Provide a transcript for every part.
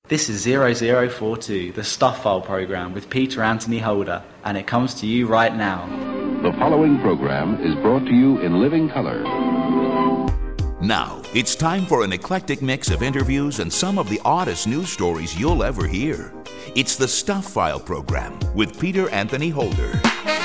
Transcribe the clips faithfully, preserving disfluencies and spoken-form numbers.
This is zero zero four two, the Stuff File program with Peter Anthony Holder, and it comes to you right now. The following program is brought to you in living color. Now, it's time for an eclectic mix of interviews and some of the oddest news stories you'll ever hear. It's the Stuff File program with Peter Anthony Holder.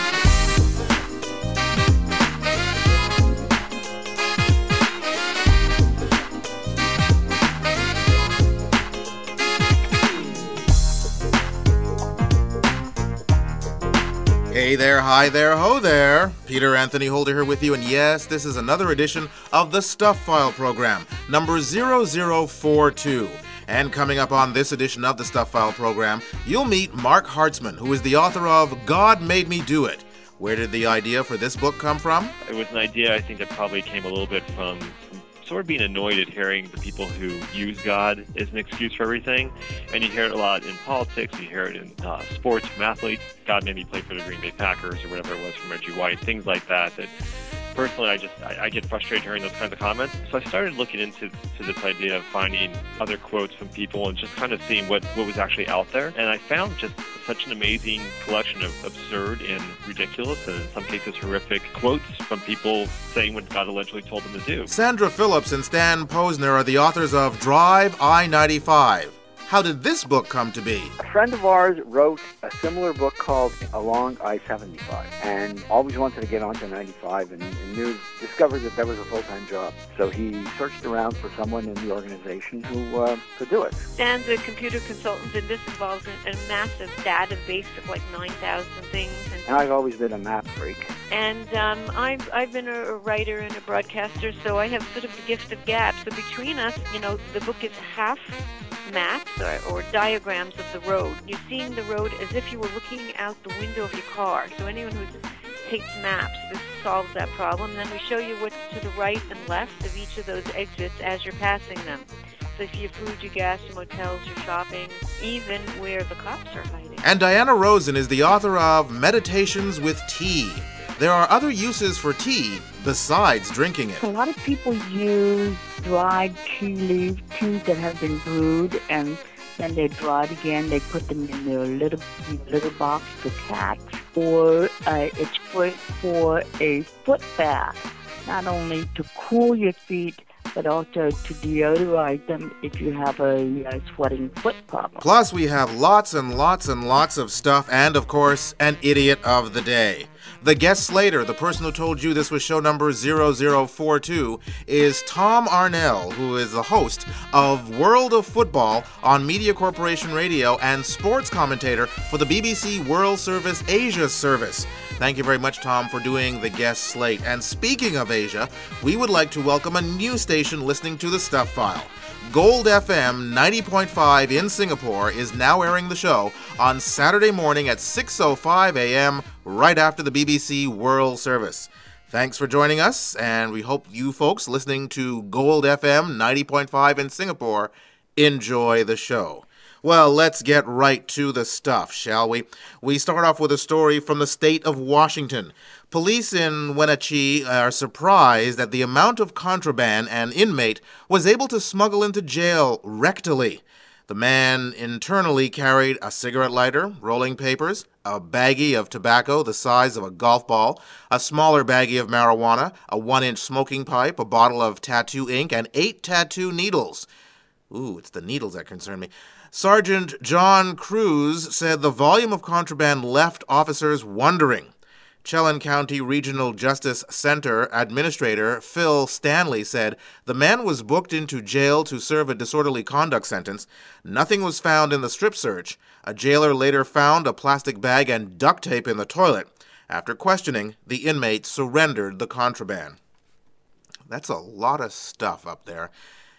Hey there, hi there, ho there. Peter Anthony Holder here with you, and yes, this is another edition of the Stuff File program, number zero zero four two. And coming up on this edition of the Stuff File program, you'll meet Mark Hartzman, who is the author of God Made Me Do It. Where did the idea for this book come from? It was an idea, I think, that probably came a little bit from sort of being annoyed at hearing the people who use God as an excuse for everything. And you hear it a lot in politics, you hear it in uh, sports from athletes. God made me play for the Green Bay Packers or whatever it was from Reggie White, things like that. That personally, I just I, I get frustrated hearing those kinds of comments. So I started looking into to this idea of finding other quotes from people and just kind of seeing what, what was actually out there. And I found just such an amazing collection of absurd and ridiculous and in some cases horrific quotes from people saying what God allegedly told them to do. Sandra Phillips and Stan Posner are the authors of Drive I ninety-five. How did this book come to be? A friend of ours wrote a similar book called Along I seventy-five and always wanted to get onto ninety-five and, and knew, discovered that that was a full-time job. So he searched around for someone in the organization who uh, could do it. Stan's a computer consultant, and this involves a, a massive database of like nine thousand things. And, and I've always been a map freak. And um, I've, I've been a, a writer and a broadcaster, so I have sort of the gift of gab. So between us, you know, the book is half maps or, or diagrams of the road. You're seeing the road as if you were looking out the window of your car. So anyone who takes maps, this solves that problem. Then we show you what's to the right and left of each of those exits as you're passing them. So if you have food, your gas, your motels, your shopping, even where the cops are hiding. And Diana Rosen is the author of Meditations with Tea. There are other uses for tea besides drinking it. A lot of people use dried tea leaves, teas that have been brewed, and then they're dried again. They put them in their little little box for cats. Or uh, it's great for a foot bath, not only to cool your feet, but also to deodorize them if you have a uh, sweating foot problem. Plus, we have lots and lots and lots of stuff, and of course, an idiot of the day. The guest slater, the person who told you this was show number zero zero four two, is Tom Arnell, who is the host of World of Football on Media Corporation Radio and sports commentator for the B B C World Service Asia service. Thank you very much, Tom, for doing the guest slate. And speaking of Asia, we would like to welcome a new station listening to the Stuff File. Gold F M ninety point five in Singapore is now airing the show on Saturday morning at six oh five a.m. right after the B B C World Service. Thanks for joining us, and we hope you folks listening to Gold F M ninety point five in Singapore enjoy the show. Well, let's get right to the stuff, shall we? We start off with a story from the state of Washington. Police in Wenatchee are surprised at the amount of contraband an inmate was able to smuggle into jail rectally. The man internally carried a cigarette lighter, rolling papers, a baggie of tobacco the size of a golf ball, a smaller baggie of marijuana, a one-inch smoking pipe, a bottle of tattoo ink, and eight tattoo needles. Ooh, it's the needles that concern me. Sergeant John Cruz said the volume of contraband left officers wondering. Chelan County Regional Justice Center Administrator Phil Stanley said the man was booked into jail to serve a disorderly conduct sentence. Nothing was found in the strip search. A jailer later found a plastic bag and duct tape in the toilet. After questioning, the inmate surrendered the contraband. That's a lot of stuff up there.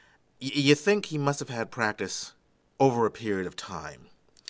Y- you think he must have had practice over a period of time.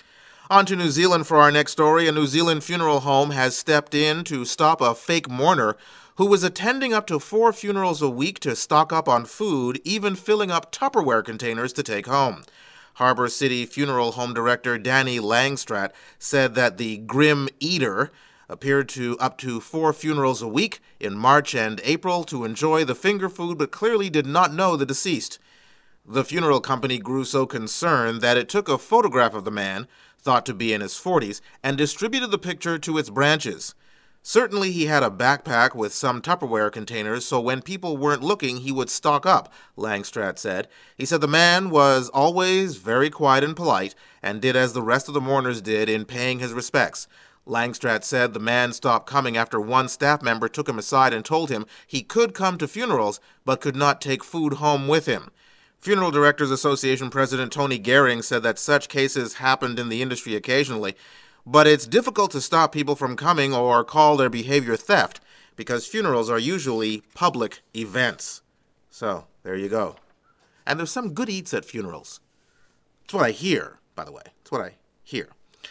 On to New Zealand for our next story. A New Zealand funeral home has stepped in to stop a fake mourner who was attending up to four funerals a week to stock up on food, even filling up Tupperware containers to take home. Harbour City Funeral Home Director Danny Langstrat said that the Grim Eater appeared to up to four funerals a week in March and April to enjoy the finger food, but clearly did not know the deceased. The funeral company grew so concerned that it took a photograph of the man, thought to be in his forties, and distributed the picture to its branches. Certainly he had a backpack with some Tupperware containers, so when people weren't looking, he would stock up, Langstraat said. He said the man was always very quiet and polite, and did as the rest of the mourners did in paying his respects. Langstraat said the man stopped coming after one staff member took him aside and told him he could come to funerals, but could not take food home with him. Funeral Directors Association President Tony Gehring said that such cases happened in the industry occasionally, but it's difficult to stop people from coming or call their behavior theft, because funerals are usually public events. So, there you go. And there's some good eats at funerals. That's what I hear, by the way. That's what I hear.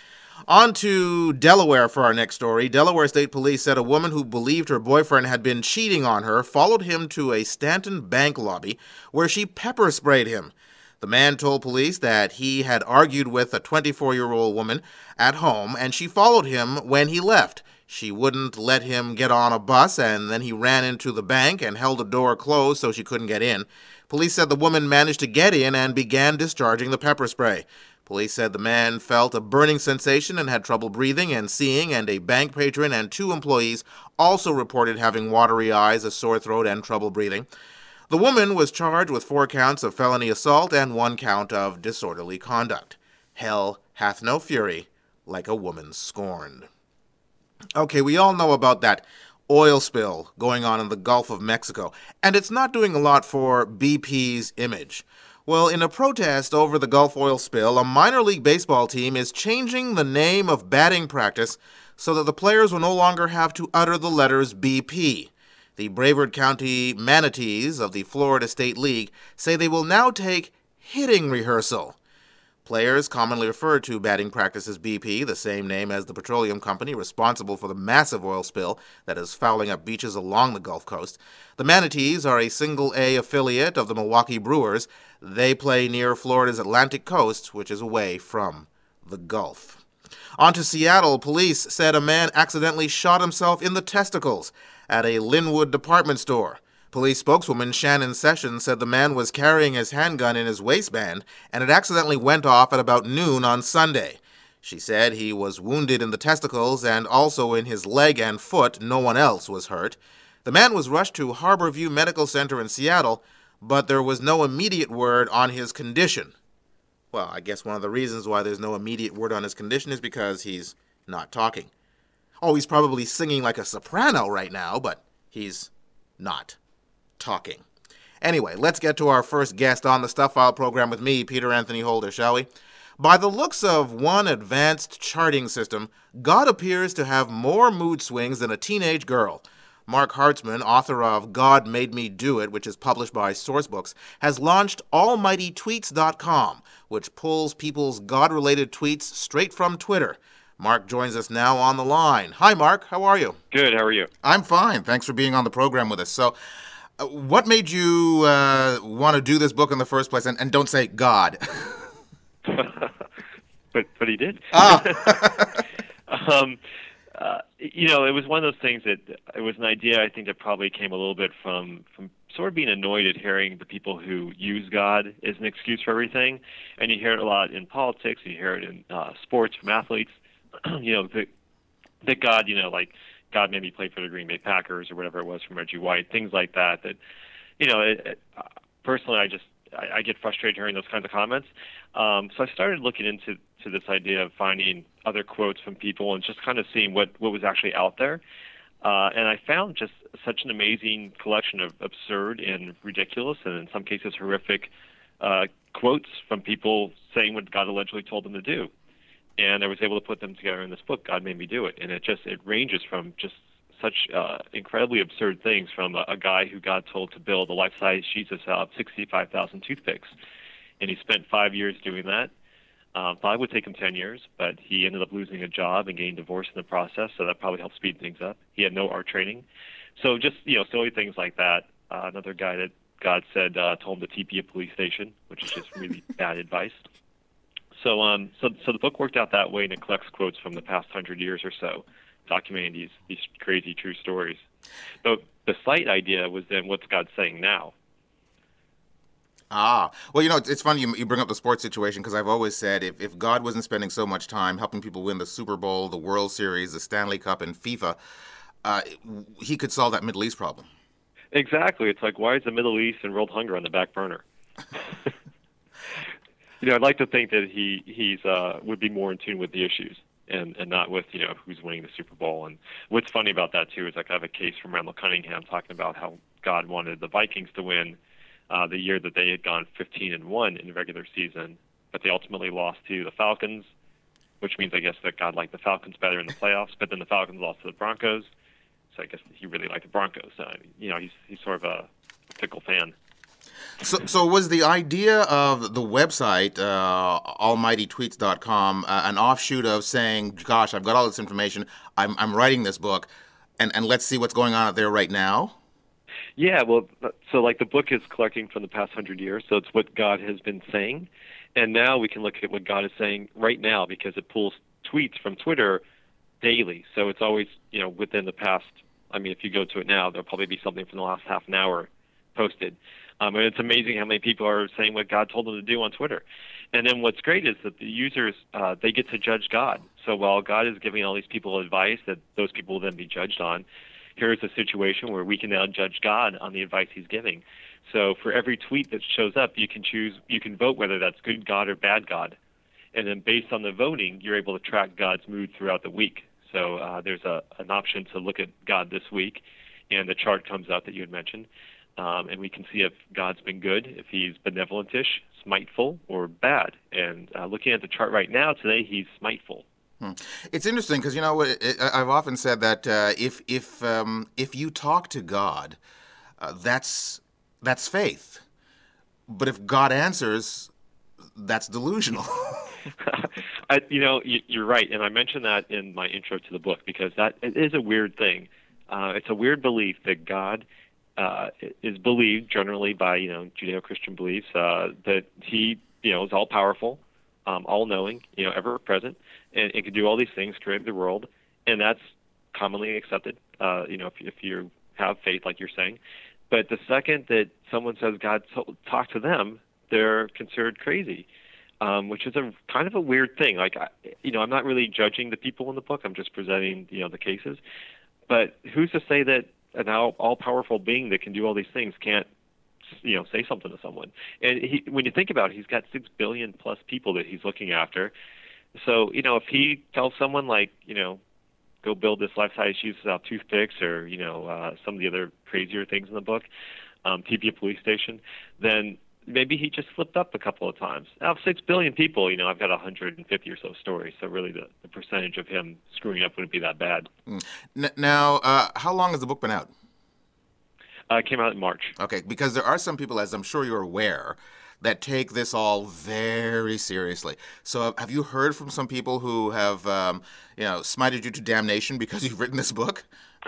On to Delaware for our next story. Delaware State Police said a woman who believed her boyfriend had been cheating on her followed him to a Stanton bank lobby where she pepper sprayed him. The man told police that he had argued with a twenty-four-year-old woman at home, and she followed him when he left. She wouldn't let him get on a bus, and then he ran into the bank and held the door closed so she couldn't get in. Police said the woman managed to get in and began discharging the pepper spray. Police said the man felt a burning sensation and had trouble breathing and seeing, and a bank patron and two employees also reported having watery eyes, a sore throat, and trouble breathing. The woman was charged with four counts of felony assault and one count of disorderly conduct. Hell hath no fury like a woman scorned. Okay, we all know about that oil spill going on in the Gulf of Mexico, and it's not doing a lot for B P's image. Well, in a protest over the Gulf oil spill, a minor league baseball team is changing the name of batting practice so that the players will no longer have to utter the letters B P. The Brevard County Manatees of the Florida State League say they will now take hitting rehearsal. Players commonly refer to batting practice as B P, the same name as the petroleum company responsible for the massive oil spill that is fouling up beaches along the Gulf Coast. The Manatees are a single-A affiliate of the Milwaukee Brewers. They play near Florida's Atlantic coast, which is away from the Gulf. On to Seattle, police said a man accidentally shot himself in the testicles at a Linwood department store. Police spokeswoman Shannon Sessions said the man was carrying his handgun in his waistband and it accidentally went off at about noon on Sunday. She said he was wounded in the testicles and also in his leg and foot. No one else was hurt. The man was rushed to Harborview Medical Center in Seattle, but there was no immediate word on his condition. Well, I guess one of the reasons why there's no immediate word on his condition is because he's not talking. Oh, he's probably singing like a soprano right now, but he's not talking. Anyway, let's get to our first guest on the Stuff File program with me, Peter Anthony Holder, shall we? By the looks of one advanced charting system, God appears to have more mood swings than a teenage girl. Mark Hartzman, author of God Made Me Do It, which is published by Sourcebooks, has launched almighty tweets dot com, which pulls people's God-related tweets straight from Twitter. Mark joins us now on the line. Hi, Mark. How are you? Good. How are you? I'm fine. Thanks for being on the program with us. So, uh, what made you uh, want to do this book in the first place? And, and don't say God. but but he did. Ah. um, uh, you know, it was one of those things that it was an idea I think that probably came a little bit from from sort of being annoyed at hearing the people who use God as an excuse for everything. And you hear it a lot in politics. You hear it in uh, sports from athletes. you know, that, that God, you know, like God made me play for the Green Bay Packers or whatever it was from Reggie White, things like that. That, you know, it, it, uh, personally, I just I, I get frustrated hearing those kinds of comments. Um, so I started looking into to this idea of finding other quotes from people and just kind of seeing what, what was actually out there. Uh, and I found just such an amazing collection of absurd and ridiculous and in some cases horrific uh, quotes from people saying what God allegedly told them to do. And I was able to put them together in this book, God Made Me Do It. And it just, it ranges from just such uh, incredibly absurd things, from a, a guy who God told to build a life-size Jesus out of sixty-five thousand toothpicks. And he spent five years doing that. Uh, probably would take him ten years, but he ended up losing a job and getting divorced in the process, so that probably helped speed things up. He had no art training. So just, you know, silly things like that. Uh, another guy that God said uh, told him to T P a police station, which is just really bad advice. So, um, so, so the book worked out that way, and it collects quotes from the past hundred years or so, documenting these these crazy true stories. So the slight idea was then, what's God saying now? Ah, well, you know, it's, it's funny you, you bring up the sports situation because I've always said if, if God wasn't spending so much time helping people win the Super Bowl, the World Series, the Stanley Cup, and FIFA, uh, he could solve that Middle East problem. Exactly. It's like, why is the Middle East and world hunger on the back burner? You know, I'd like to think that he he's uh, would be more in tune with the issues and, and not with, you know, who's winning the Super Bowl. And what's funny about that, too, is like I have a case from Randall Cunningham talking about how God wanted the Vikings to win uh, the year that they had gone fifteen and one in the regular season, but they ultimately lost to the Falcons, which means, I guess, that God liked the Falcons better in the playoffs, but then the Falcons lost to the Broncos. So I guess he really liked the Broncos. So, you know, he's he's sort of a fickle fan. So, so was the idea of the website, uh, almighty tweets dot com, uh, an offshoot of saying, gosh, I've got all this information, I'm, I'm writing this book, and, and let's see what's going on out there right now? Yeah, well, so like the book is collecting from the past hundred years, so it's what God has been saying. And now we can look at what God is saying right now because it pulls tweets from Twitter daily. So it's always, you know, within the past, I mean, if you go to it now, there'll probably be something from the last half an hour posted. Um, and it's amazing how many people are saying what God told them to do on Twitter. And then what's great is that the users, uh, they get to judge God. So while God is giving all these people advice that those people will then be judged on, here's a situation where we can now judge God on the advice he's giving. So for every tweet that shows up, you can choose, you can vote whether that's good God or bad God. And then based on the voting, you're able to track God's mood throughout the week. So uh, there's a, an option to look at God this week, and the chart comes out that you had mentioned. Um, and we can see if God's been good, if he's benevolent-ish, smiteful, or bad. And uh, looking at the chart right now, today, he's smiteful. Hmm. It's interesting because, you know, it, it, I've often said that uh, if if um, if you talk to God, uh, that's that's faith. But if God answers, that's delusional. I, you know, you, you're right, and I mentioned that in my intro to the book because that it is a weird thing. Uh, it's a weird belief that God uh, is believed generally by, you know, Judeo-Christian beliefs uh, that he, you know, is all-powerful, um, all-knowing, you know, ever-present, and it can do all these things, create the world, and that's commonly accepted, uh, you know, if, if you have faith, like you're saying. But the second that someone says God t- talk to them, they're considered crazy, um, which is a kind of a weird thing. Like, I, you know, I'm not really judging the people in the book. I'm just presenting, you know, the cases. But who's to say that an all, all-powerful being that can do all these things can't, you know, say something to someone? And he, when you think about it, he's got six billion plus people that he's looking after. So, you know, if he tells someone, like, you know, go build this life-size shoes without toothpicks or, you know, uh, some of the other crazier things in the book, um, T P a police station, then maybe he just slipped up a couple of times. Out of six billion people, you know, I've got one hundred fifty or so stories, so really the, the percentage of him screwing up wouldn't be that bad. Mm. Now, uh, how long has the book been out? Uh, it came out in March. Okay, because there are some people, as I'm sure you're aware, that take this all very seriously. So have you heard from some people who have, um, you know, smited you to damnation because you've written this book?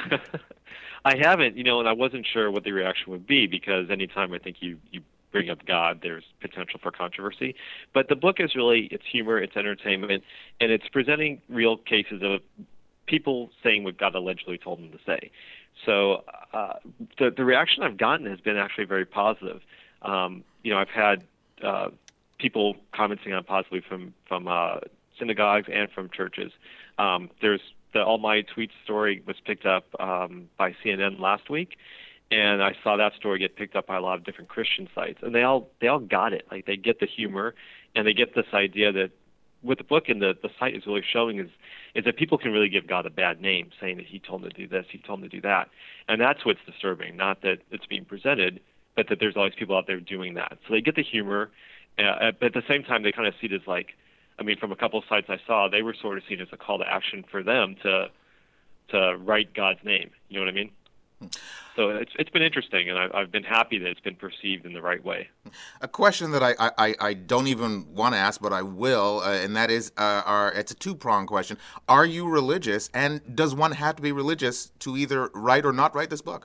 I haven't, you know, and I wasn't sure what the reaction would be because anytime I think you, you bring up God, there's potential for controversy. But the book is really, it's humor, it's entertainment, and it's presenting real cases of people saying what God allegedly told them to say. So uh, the, the reaction I've gotten has been actually very positive. Um, you know, I've had uh, people commenting on positively from, from uh, synagogues and from churches. Um, there's the Almighty Tweets story was picked up um, by C N N last week, and I saw that story get picked up by a lot of different Christian sites, and they all they all got it. Like, they get the humor, and they get this idea that what the book and the, the site is really showing is is that people can really give God a bad name, saying that he told them to do this, he told them to do that. And that's what's disturbing, not that it's being presented, but that there's all these people out there doing that. So they get the humor, uh, but at the same time, they kind of see it as like, I mean, from a couple of sites I saw, they were sort of seen as a call to action for them to to write God's name. You know what I mean? So it's it's been interesting, and I've, I've been happy that it's been perceived in the right way. A question that I, I, I don't even want to ask, but I will, uh, and that is, uh, our, it's a two-pronged question. Are you religious, and does one have to be religious to either write or not write this book?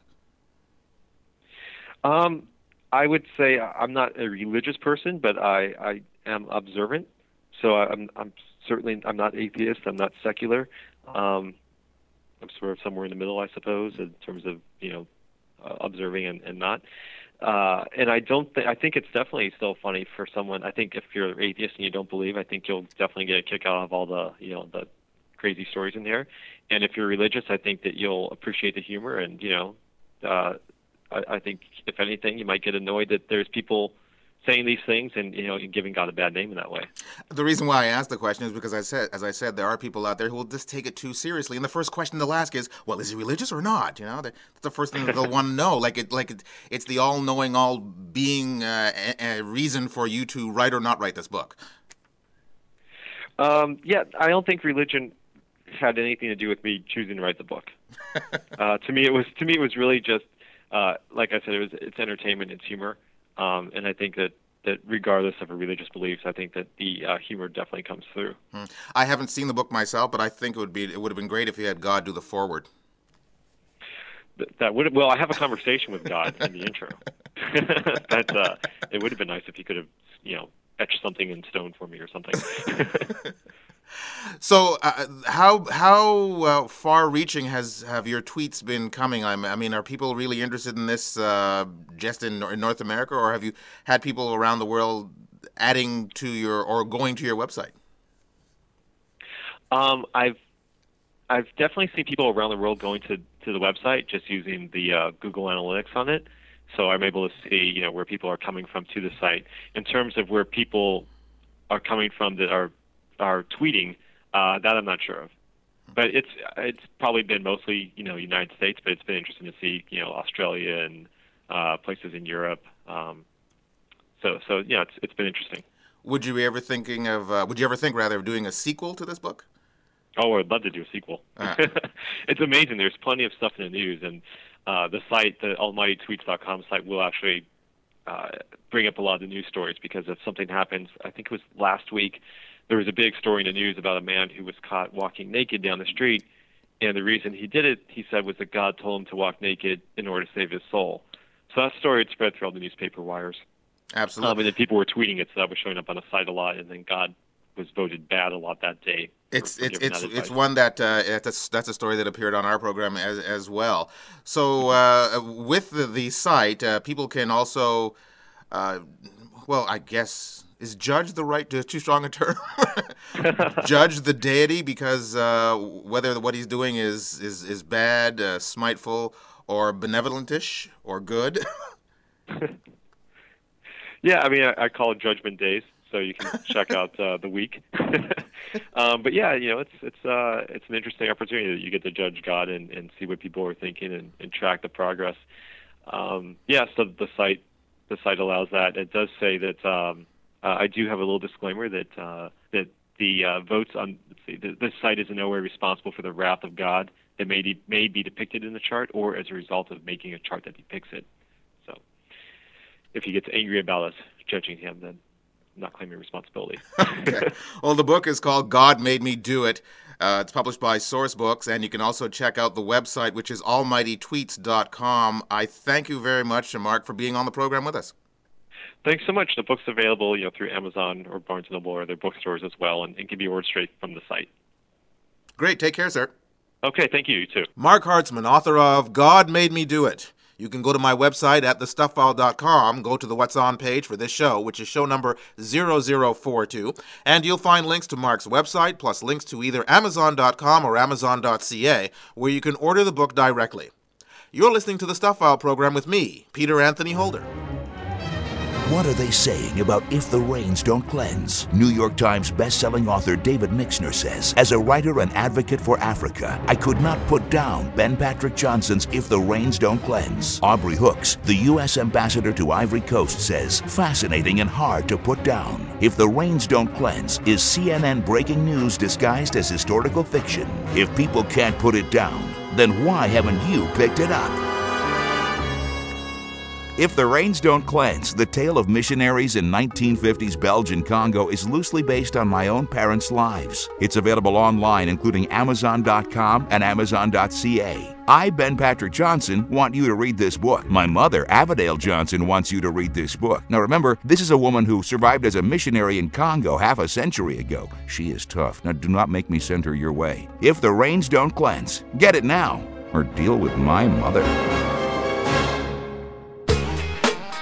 Um, I would say I'm not a religious person, but I, I am observant. So I'm I'm certainly I'm not atheist. I'm not secular. Um, I'm sort of somewhere in the middle, I suppose, in terms of, you know, uh, observing and, and not. Uh, and I don't think I think it's definitely still funny for someone. I think if you're atheist and you don't believe, I think you'll definitely get a kick out of all the you know the crazy stories in there. And if you're religious, I think that you'll appreciate the humor. And you know, uh, I, I think if anything, you might get annoyed that there's people saying these things and you know giving God a bad name in that way. The reason why I asked the question is because I said, as I said, there are people out there who will just take it too seriously. And the first question they'll ask is, "Well, is he religious or not?" You know, that's the first thing that they'll want to know. Like it, like it, it's the all-knowing, all-being uh, a, a reason for you to write or not write this book. Um, yeah, I don't think religion had anything to do with me choosing to write the book. uh, to me, it was to me it was really just uh, like I said, it was it's entertainment, it's humor. Um, and I think that, that regardless of our religious beliefs, I think that the uh, humor definitely comes through. Hmm. I haven't seen the book myself, but I think it would be it would have been great if you had God do the foreword. Th- That would well, I have a conversation with God in the intro. That uh, it would have been nice if he could have you know etched something in stone for me or something. So, uh, how how uh, far-reaching has have your tweets been coming? I'm, I mean, are people really interested in this uh, just in, in North America, or have you had people around the world adding to your or going to your website? Um, I've I've definitely seen people around the world going to, to the website just using the uh, Google Analytics on it. So I'm able to see you know where people are coming from to the site. In terms of where people are coming from that are are tweeting, uh, that I'm not sure of. But it's it's probably been mostly, you know, United States, but it's been interesting to see, you know, Australia and uh, places in Europe. Um, so, so yeah, it's it's been interesting. Would you be ever thinking of, uh, would you ever think, rather, of doing a sequel to this book? Oh, I'd love to do a sequel. Uh. It's amazing. There's plenty of stuff in the news, and uh, the site, the almighty tweets dot com site, will actually uh, bring up a lot of the news stories, because if something happens, I think it was last week, there was a big story in the news about a man who was caught walking naked down the street, and the reason he did it, he said, was that God told him to walk naked in order to save his soul. So that story had spread through all the newspaper wires. Absolutely. Um, and then people were tweeting it, so that was showing up on the site a lot, and then God was voted bad a lot that day. It's it's it's it's one that uh, that's that's a story that appeared on our program as as well. So uh, with the, the site, uh, people can also, uh, well, I guess. Is judge the right, too strong a term? Judge the deity, because uh, whether what he's doing is is, is bad, uh, smiteful, or benevolentish, or good. Yeah, I mean, I, I call it Judgment Days, so you can check out uh, the week. um, but yeah, you know, it's it's uh, it's an interesting opportunity that you get to judge God and, and see what people are thinking and, and track the progress. Um, yeah, so the site the site allows that. It does say that. Um, Uh, I do have a little disclaimer that uh, that the uh, votes on let's see, the, this site is in no way responsible for the wrath of God that may de- may be depicted in the chart, or as a result of making a chart that depicts it. So, if he gets angry about us judging him, then I'm not claiming responsibility. Okay. Well, the book is called God Made Me Do It. Uh, it's published by Source Books, and you can also check out the website, which is almighty tweets dot com. I thank you very much, Mark, for being on the program with us. Thanks so much. The book's available, you know, through Amazon or Barnes and Noble or their bookstores as well, and it can be ordered straight from the site. Great. Take care, sir. Okay, thank you. You too. Mark Hartzman, author of God Made Me Do It. You can go to my website at the stuff file dot com, go to the What's On page for this show, which is show number zero zero four two, and you'll find links to Mark's website, plus links to either amazon dot com or amazon dot c a, where you can order the book directly. You're listening to the Stuff File program with me, Peter Anthony Holder. What are they saying about If the Rains Don't Cleanse? New York Times best-selling author David Mixner says, as a writer and advocate for Africa, I could not put down Ben Patrick Johnson's If the Rains Don't Cleanse. Aubrey Hooks, the U S ambassador to Ivory Coast, says, fascinating and hard to put down. If the Rains Don't Cleanse is C N N breaking news disguised as historical fiction. If people can't put it down, then why haven't you picked it up? If the Rains Don't Cleanse, the tale of missionaries in nineteen fifties Belgian Congo, is loosely based on my own parents' lives. It's available online, including amazon dot com and amazon dot c a. I, Ben Patrick Johnson, want you to read this book. My mother, Avadale Johnson, wants you to read this book. Now remember, this is a woman who survived as a missionary in Congo half a century ago. She is tough. Now do not make me send her your way. If the Rains Don't Cleanse, get it now, or deal with my mother.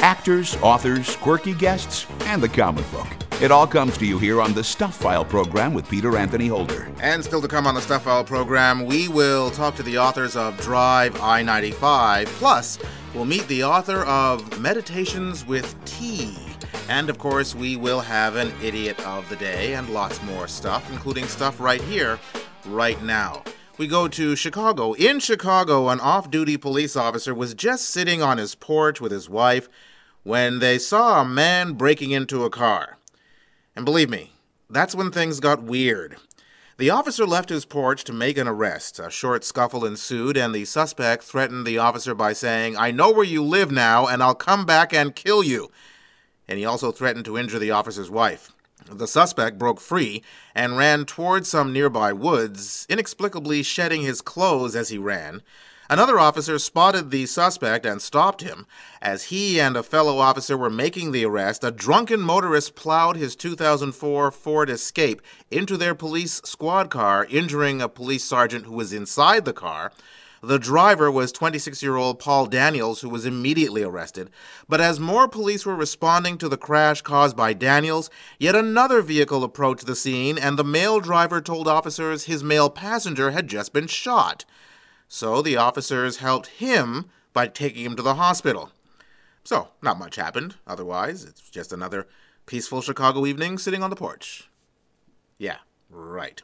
Actors, authors, quirky guests, and the common folk. It all comes to you here on the Stuff File program with Peter Anthony Holder. And still to come on the Stuff File program, we will talk to the authors of Drive I ninety-five. Plus, we'll meet the author of Meditations with Tea. And, of course, we will have an Idiot of the Day and lots more stuff, including stuff right here, right now. We go to Chicago. In Chicago, an off-duty police officer was just sitting on his porch with his wife when they saw a man breaking into a car. And believe me, that's when things got weird. The officer left his porch to make an arrest. A short scuffle ensued, and the suspect threatened the officer by saying, "I know where you live now, and I'll come back and kill you." And he also threatened to injure the officer's wife. The suspect broke free and ran towards some nearby woods, inexplicably shedding his clothes as he ran. Another officer spotted the suspect and stopped him. As he and a fellow officer were making the arrest, a drunken motorist plowed his two thousand four Ford Escape into their police squad car, injuring a police sergeant who was inside the car. The driver was twenty-six-year-old Paul Daniels, who was immediately arrested. But as more police were responding to the crash caused by Daniels, yet another vehicle approached the scene, and the male driver told officers his male passenger had just been shot. So the officers helped him by taking him to the hospital. So, not much happened. Otherwise, it's just another peaceful Chicago evening sitting on the porch. Yeah, right.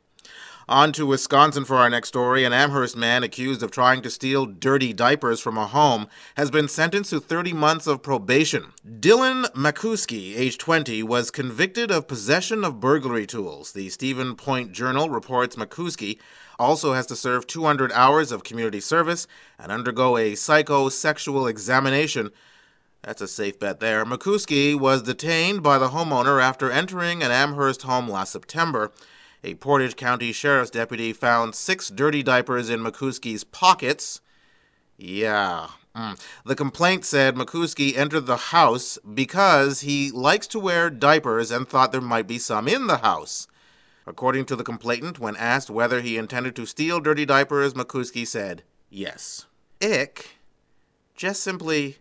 On to Wisconsin for our next story. An Amherst man accused of trying to steal dirty diapers from a home has been sentenced to thirty months of probation. Dylan Makuski, age twenty, was convicted of possession of burglary tools. The Stephen Point Journal reports Makuski also has to serve two hundred hours of community service and undergo a psychosexual examination. That's a safe bet there. Makuski was detained by the homeowner after entering an Amherst home last September. A Portage County Sheriff's deputy found six dirty diapers in Makuski's pockets. Yeah. Mm. The complaint said Makuski entered the house because he likes to wear diapers and thought there might be some in the house. According to the complainant, when asked whether he intended to steal dirty diapers, Makuski said yes. Ick. Just simply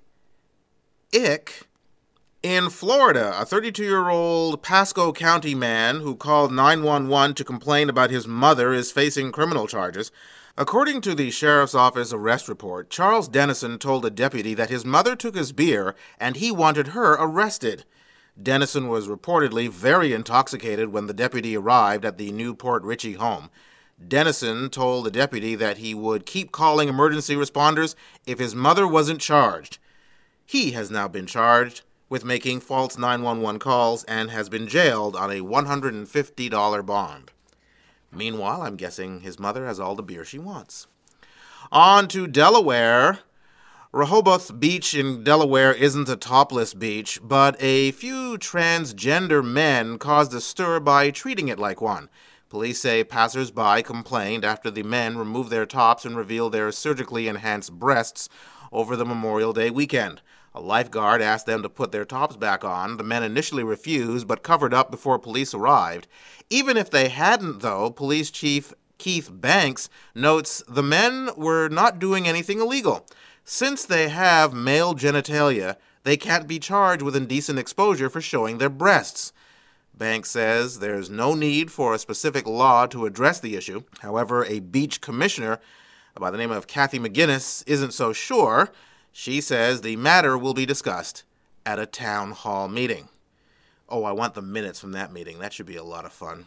ick. In Florida, a thirty-two-year-old Pasco County man who called nine one one to complain about his mother is facing criminal charges. According to the sheriff's office arrest report, Charles Dennison told a deputy that his mother took his beer and he wanted her arrested. Dennison was reportedly very intoxicated when the deputy arrived at the new Port Richey home. Dennison told the deputy that he would keep calling emergency responders if his mother wasn't charged. He has now been charged with making false nine one one calls and has been jailed on a one hundred fifty dollars bond. Meanwhile, I'm guessing his mother has all the beer she wants. On to Delaware. Rehoboth Beach in Delaware isn't a topless beach, but a few transgender men caused a stir by treating it like one. Police say passers-by complained after the men removed their tops and revealed their surgically enhanced breasts over the Memorial Day weekend. A lifeguard asked them to put their tops back on. The men initially refused, but covered up before police arrived. Even if they hadn't, though, Police Chief Keith Banks notes the men were not doing anything illegal. Since they have male genitalia, they can't be charged with indecent exposure for showing their breasts. Banks says there's no need for a specific law to address the issue. However, a beach commissioner by the name of Kathy McGinnis isn't so sure. She says the matter will be discussed at a town hall meeting. Oh, I want the minutes from that meeting. That should be a lot of fun.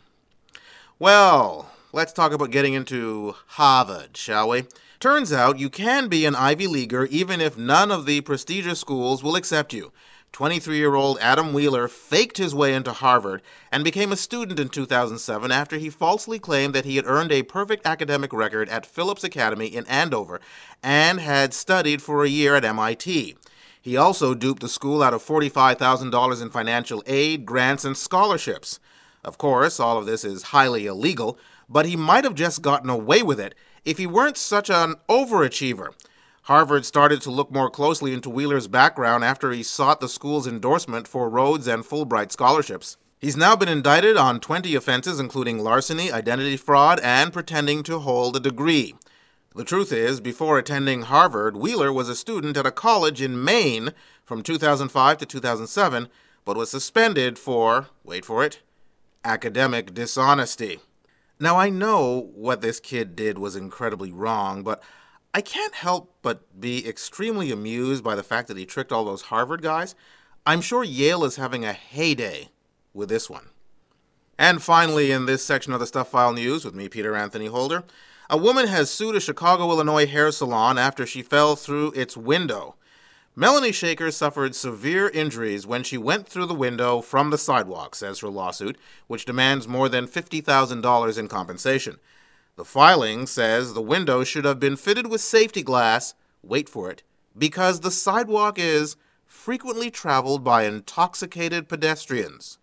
Well, let's talk about getting into Harvard, shall we? Turns out you can be an Ivy Leaguer even if none of the prestigious schools will accept you. twenty-three-year-old Adam Wheeler faked his way into Harvard and became a student in two thousand seven after he falsely claimed that he had earned a perfect academic record at Phillips Academy in Andover and had studied for a year at M I T. He also duped the school out of forty-five thousand dollars in financial aid, grants, and scholarships. Of course, all of this is highly illegal, but he might have just gotten away with it if he weren't such an overachiever. Harvard started to look more closely into Wheeler's background after he sought the school's endorsement for Rhodes and Fulbright scholarships. He's now been indicted on twenty offenses, including larceny, identity fraud, and pretending to hold a degree. The truth is, before attending Harvard, Wheeler was a student at a college in Maine from two thousand five to two thousand seven, but was suspended for, wait for it, academic dishonesty. Now, I know what this kid did was incredibly wrong, but I can't help but be extremely amused by the fact that he tricked all those Harvard guys. I'm sure Yale is having a heyday with this one. And finally, in this section of the Stuff File News with me, Peter Anthony Holder, a woman has sued a Chicago, Illinois hair salon after she fell through its window. Melanie Shaker suffered severe injuries when she went through the window from the sidewalk, says her lawsuit, which demands more than fifty thousand dollars in compensation. The filing says the window should have been fitted with safety glass, wait for it, because the sidewalk is frequently traveled by intoxicated pedestrians.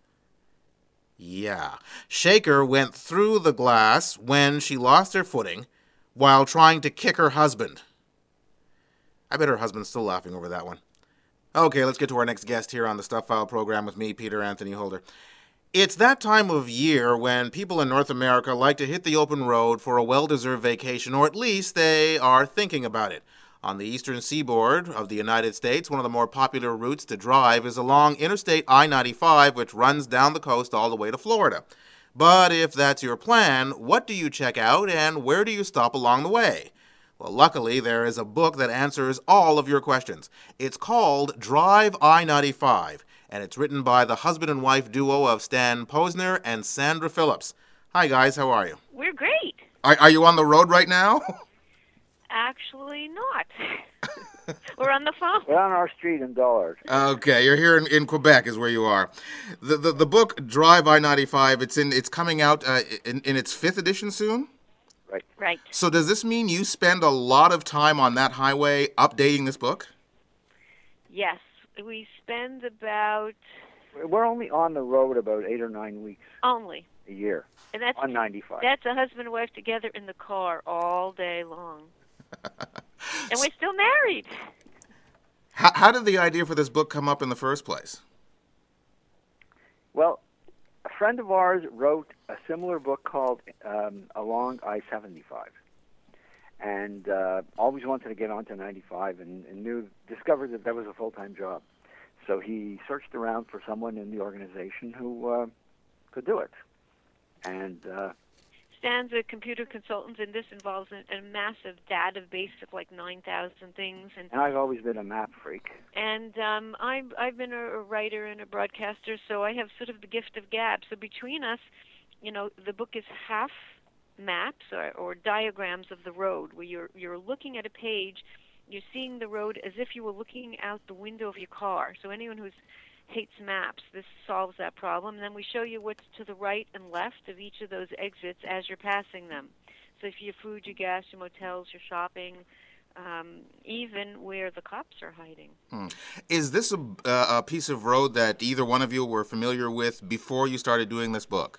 Yeah, Shaker went through the glass when she lost her footing while trying to kick her husband. I bet her husband's still laughing over that one. Okay, let's get to our next guest here on the Stuff File program with me, Peter Anthony Holder. It's that time of year when people in North America like to hit the open road for a well-deserved vacation, or at least they are thinking about it. On the eastern seaboard of the United States, one of the more popular routes to drive is along Interstate I ninety-five, which runs down the coast all the way to Florida. But if that's your plan, what do you check out and where do you stop along the way? Well, luckily, there is a book that answers all of your questions. It's called Drive I ninety-five, and it's written by the husband and wife duo of Stan Posner and Sandra Phillips. Hi, guys. How are you? We're great. Are, are you on the road right now? Actually not. We're on the phone. We're on our street in Dollard. Okay, you're here in, in Quebec is where you are. The the, the book Drive I ninety-five, it's in it's coming out uh, in, in its fifth edition soon? Right. Right. So does this mean you spend a lot of time on that highway updating this book? Yes. We spend about... We're only on the road about eight or nine weeks Only. a year And that's on ninety-five. That's a husband and wife together in the car all day long. And we're still married. How, how did the idea for this book come up in the first place? Well, a friend of ours wrote a similar book called um, Along I seventy-five, and uh, always wanted to get onto ninety-five, and, and knew discovered that that was a full-time job. So he searched around for someone in the organization who uh, could do it, and uh, Stan's a computer consultant, and this involves a, a massive database of like nine thousand things. And, and I've always been a map freak. And um, I've, I've been a, a writer and a broadcaster, so I have sort of the gift of gab. So between us, you know, the book is half maps or, or diagrams of the road, where you're, you're looking at a page, you're seeing the road as if you were looking out the window of your car. So anyone who's hates maps, this solves that problem. And then we show you what's to the right and left of each of those exits as you're passing them. So if your food, your gas, your motels, your shopping, um, even where the cops are hiding. Hmm. Is this a, uh, a piece of road that either one of you were familiar with before you started doing this book?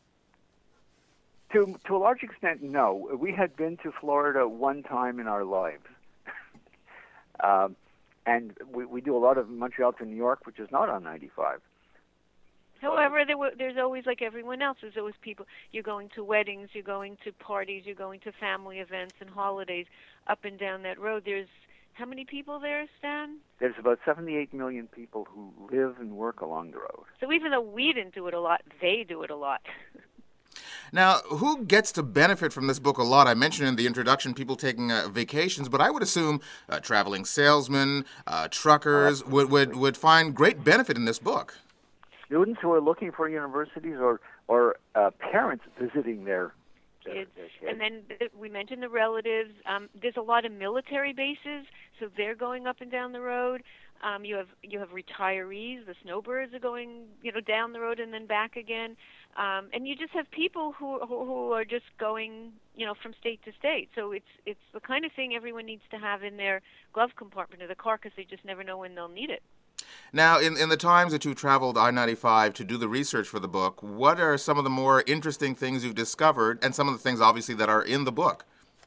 To to a large extent, no. We had been to Florida one time in our lives. um, And we, we do a lot of Montreal to New York, which is not on ninety-five. However, there were, there's always, like everyone else, there's always people. You're going to weddings, you're going to parties, you're going to family events and holidays up and down that road. There's how many people there, Stan? There's about seventy-eight million people who live and work along the road. So even though we didn't do it a lot, they do it a lot. Now, who gets to benefit from this book a lot? I mentioned in the introduction people taking uh, vacations, but I would assume uh, traveling salesmen, uh, truckers would, would, would find great benefit in this book. Students who are looking for universities or, or uh, parents visiting their Kids. And then we mentioned the relatives. Um, there's a lot of military bases, so they're going up and down the road. Um, you have you have retirees. The snowbirds are going, you know, down the road and then back again. Um, and you just have people who, who who are just going, you know, from state to state. So it's it's the kind of thing everyone needs to have in their glove compartment of the car because they just never know when they'll need it. Now, in, in the times that you traveled I ninety-five to do the research for the book, what are some of the more interesting things you've discovered, and some of the things, obviously, that are in the book?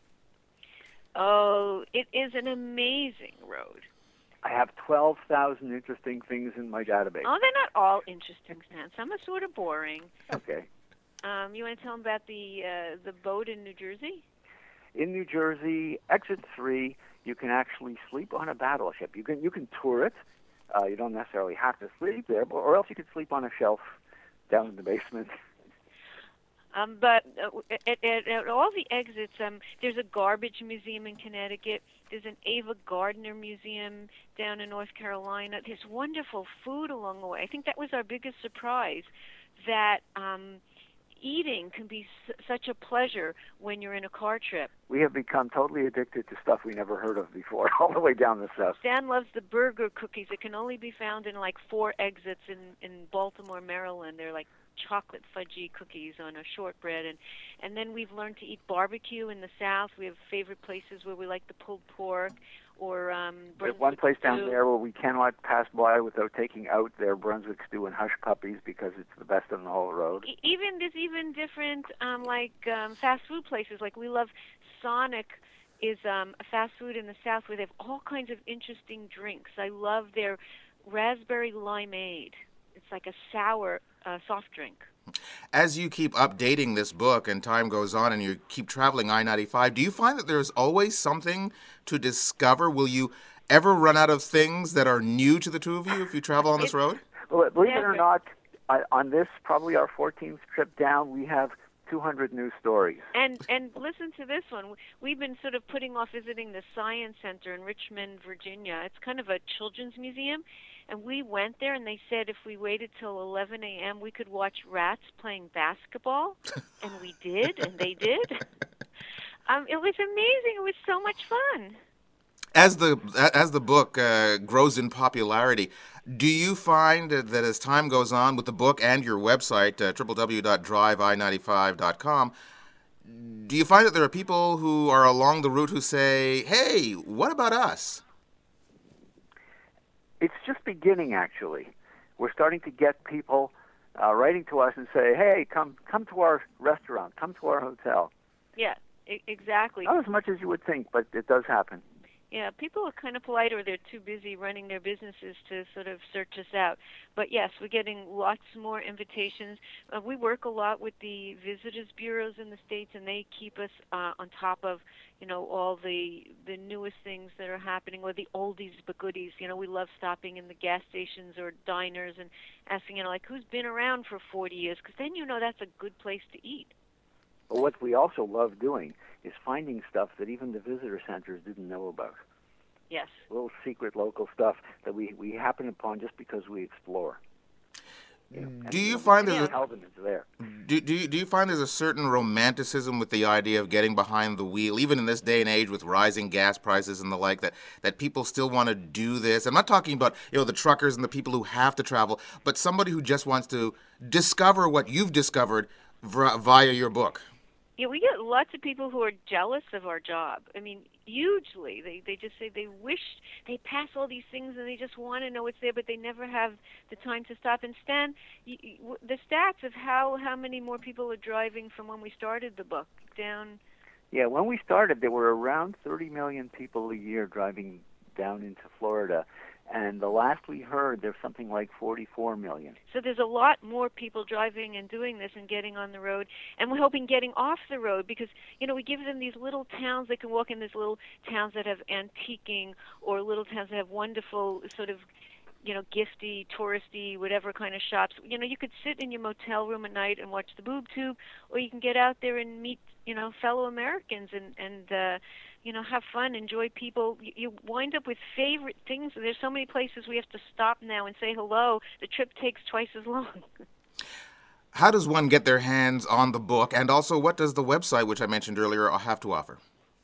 Oh, it is an amazing road. I have twelve thousand interesting things in my database. Oh, they're not all interesting, Stan. Some are sort of boring. Okay. Um, you want to tell them about the uh, the boat in New Jersey? in New Jersey, Exit three, you can actually sleep on a battleship. You can you can tour it. Uh, you don't necessarily have to sleep there, but, or else you could sleep on a shelf down in the basement. Um, but uh, at, at, at all the exits, um, there's a garbage museum in Connecticut. There's an Ava Gardner Museum down in North Carolina. There's wonderful food along the way. I think that was our biggest surprise, that um, eating can be s- such a pleasure when you're in a car trip. We have become totally addicted to stuff we never heard of before, all the way down the south. Stan loves the burger cookies. It can only be found in like four exits in, in Baltimore, Maryland. They're like chocolate fudgy cookies on a shortbread, and and then we've learned to eat barbecue in the South. We have favorite places where we like the pulled pork, or um, There's one place down stew. there where we cannot pass by without taking out their Brunswick stew and hush puppies because it's the best on the whole road. E- even there's even different um, like um, fast food places. Like we love Sonic. Is um, a fast food in the South where they have all kinds of interesting drinks. I love their raspberry limeade. It's like a sour uh, soft drink. As you keep updating this book and time goes on and you keep traveling I ninety-five, do you find that there's always something to discover? Will you ever run out of things that are new to the two of you if you travel on this road? Well, believe Never. it or not, I, on this, probably our fourteenth trip down, we have two hundred new stories. And and listen to this one. We've been sort of putting off visiting the Science Center in Richmond, Virginia. It's kind of a children's museum. And we went there, and they said if we waited till eleven a.m., we could watch rats playing basketball. And we did, and they did. Um, it was amazing. It was so much fun. As the as the book uh, grows in popularity, do you find that as time goes on with the book and your website, uh, w w w dot drive i ninety-five dot com, do you find that there are people who are along the route who say, hey, what about us? It's just beginning, actually. We're starting to get people uh, writing to us and say, hey, come come to our restaurant, come to our hotel. Yeah, e- exactly. Not as much as you would think, but it does happen. Yeah, people are kind of polite, or they're too busy running their businesses to sort of search us out. But yes, we're getting lots more invitations. Uh, we work a lot with the visitors bureaus in the States, and they keep us uh, on top of, you know, all the the newest things that are happening, or the oldies but goodies. You know, we love stopping in the gas stations or diners and asking, you know, like, who's been around for forty years? Because then you know that's a good place to eat. But what we also love doing is finding stuff that even the visitor centers didn't know about. Yes. Little secret local stuff that we, we happen upon just because we explore. You know, Do you and find we there's a, tell them it's there. do, do, you, do you find there's a certain romanticism with the idea of getting behind the wheel, even in this day and age with rising gas prices and the like, that, that people still want to do this? I'm not talking about, you know, the truckers and the people who have to travel, but somebody who just wants to discover what you've discovered v- via your book. Yeah, we get lots of people who are jealous of our job. I mean, hugely. They they just say they wish they pass all these things and they just want to know what's there, but they never have the time to stop. And Stan, you, you, the stats of how, how many more people are driving from when we started the book down. Yeah, when we started, there were around thirty million people a year driving down into Florida. And the last we heard, there's something like forty-four million. So there's a lot more people driving and doing this and getting on the road. And we're hoping getting off the road because, you know, we give them these little towns. They can walk in these little towns that have antiquing, or little towns that have wonderful sort of, you know, gifty, touristy, whatever kind of shops. You know, you could sit in your motel room at night and watch the boob tube, or you can get out there and meet, you know, fellow Americans and, and uh, you know, have fun, enjoy people. You, you wind up with favorite things. There's so many places we have to stop now and say hello. The trip takes twice as long. How does one get their hands on the book? And also, what does the website, which I mentioned earlier, have to offer?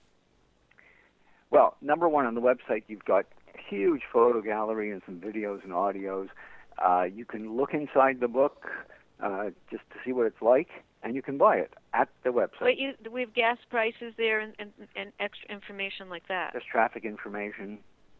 Well, number one, on the website, you've got a huge photo gallery and some videos and audios. Uh, you can look inside the book uh, just to see what it's like, and you can buy it at the website. But you, we have gas prices there and, and, and extra information like that. There's traffic information.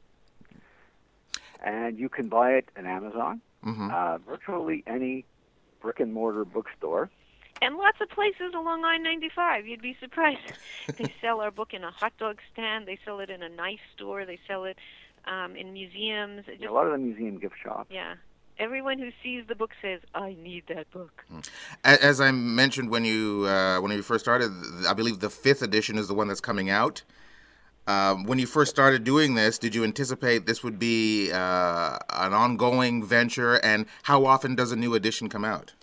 And you can buy it at Amazon, Mm-hmm. uh, virtually any brick-and-mortar bookstore. And lots of places along I ninety-five. You'd be surprised. They sell our book in a hot dog stand. They sell it in a knife store. They sell it um, in museums. It A just, lot of the museum gift shops. yeah. everyone who sees the book says, I need that book. As I mentioned when you uh, when you first started, I believe the fifth edition is the one that's coming out. Um, when you first started doing this, did you anticipate this would be uh, an ongoing venture, and how often does a new edition come out?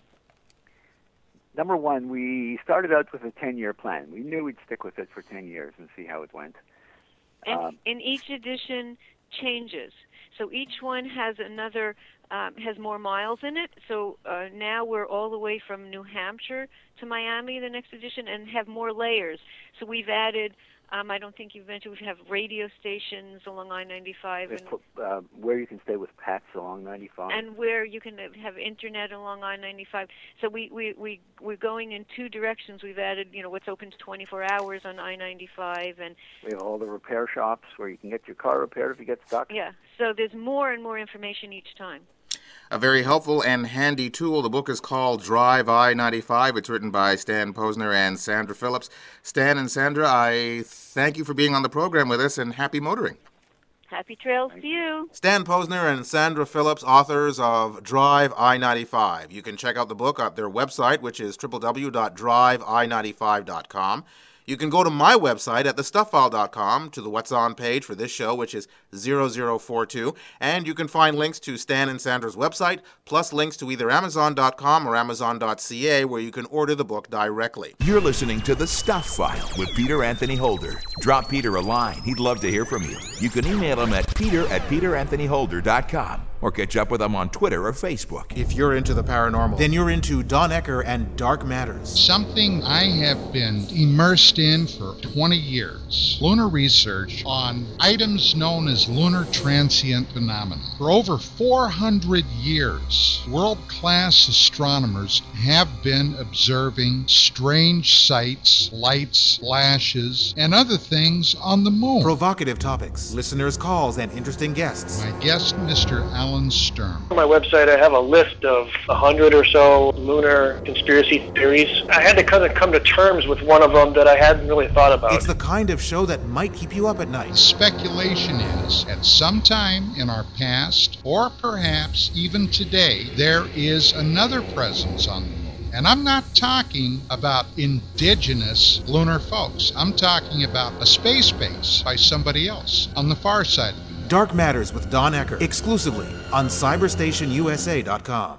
Number one, we started out with a ten-year plan. We knew we'd stick with it for ten years and see how it went. And, Um, and each edition changes. So each one has another, um, has more miles in it. So uh, now we're all the way from New Hampshire to Miami, the next edition, and have more layers. So we've added, um, I don't think you've mentioned, we have radio stations along I ninety-five. There's And, pl- uh, where you can stay with pets along ninety-five. and where you can have internet along I ninety-five. So we, we, we, we're going in two directions. We've added, you know, what's open twenty-four hours on I ninety-five. And We have all the repair shops where you can get your car repaired if you get stuck. yeah, so there's more and more information each time. A very helpful and handy tool. The book is called Drive I ninety-five. It's written by Stan Posner and Sandra Phillips. Stan and Sandra, I thank you for being on the program with us, and happy motoring. Happy trails to you. Stan Posner and Sandra Phillips, authors of Drive I ninety-five. You can check out the book at their website, which is w w w dot drive i ninety-five dot com. You can go to my website at the stuff file dot com to the What's On page for this show, which is zero zero four two, and you can find links to Stan and Sandra's website, plus links to either amazon dot com or amazon dot c a, where you can order the book directly. You're listening to The Stuff File with Peter Anthony Holder. Drop Peter a line. He'd love to hear from you. You can email him at peter at peter anthony holder dot com or catch up with him on Twitter or Facebook. If you're into the paranormal, then you're into Don Ecker and Dark Matters. Something I have been immersed in for twenty years. Lunar research on items known as lunar transient phenomena. For over four hundred years, world-class astronomers have been observing strange sights, lights, flashes, and other things on the moon. Provocative topics, listeners' calls, and interesting guests. My guest, Mister Alan Sturm. On my website, I have a list of a hundred or so lunar conspiracy theories. I had to kind of come to terms with one of them that I hadn't really thought about. It's the kind of show that might keep you up at night. Speculation is, at some time in our past, or perhaps even today, there is another presence on the moon. And I'm not talking about indigenous lunar folks. I'm talking about a space base by somebody else on the far side of the moon. Dark Matters with Don Ecker, exclusively on cyberstation u s a dot com.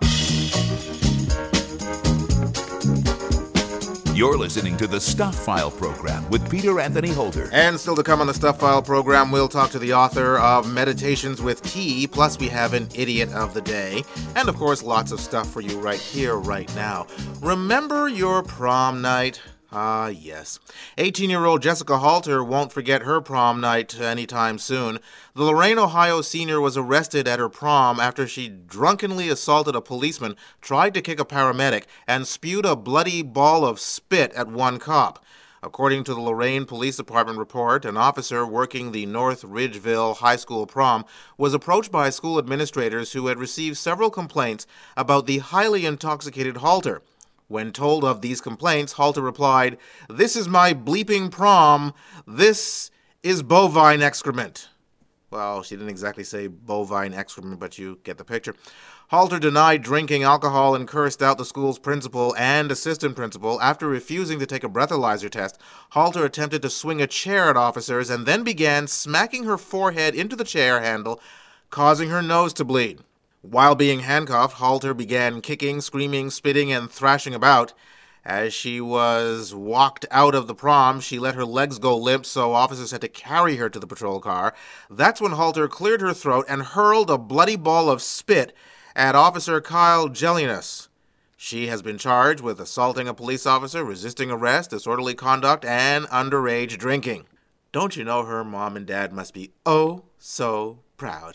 You're listening to The Stuff File program with Peter Anthony Holder. And still to come on the Stuff File program, we'll talk to the author of Meditations with Tea, plus we have an Idiot of the Day, and of course lots of stuff for you right here, right now. Remember your prom night? Ah, yes. eighteen-year-old Jessica Halter won't forget her prom night anytime soon. The Lorain, Ohio senior was arrested at her prom after she drunkenly assaulted a policeman, tried to kick a paramedic, and spewed a bloody ball of spit at one cop. According to the Lorain Police Department report, an officer working the North Ridgeville High School prom was approached by school administrators who had received several complaints about the highly intoxicated Halter. When told of these complaints, Halter replied, "This is my bleeping prom. This is bovine excrement." Well, she didn't exactly say bovine excrement, but you get the picture. Halter denied drinking alcohol and cursed out the school's principal and assistant principal. After refusing to take a breathalyzer test, Halter attempted to swing a chair at officers and then began smacking her forehead into the chair handle, causing her nose to bleed. While being handcuffed, Halter began kicking, screaming, spitting, and thrashing about. As she was walked out of the prom, she let her legs go limp, so officers had to carry her to the patrol car. That's when Halter cleared her throat and hurled a bloody ball of spit at Officer Kyle Jellinas. She has been charged with assaulting a police officer, resisting arrest, disorderly conduct, and underage drinking. Don't you know her mom and dad must be oh so proud?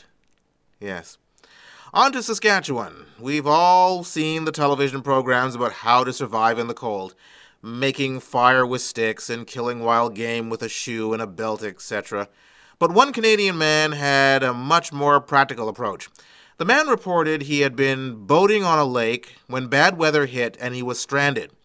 Yes. On to Saskatchewan. We've all seen the television programs about how to survive in the cold, making fire with sticks and killing wild game with a shoe and a belt, et cetera. But one Canadian man had a much more practical approach. The man reported he had been boating on a lake when bad weather hit and he was stranded.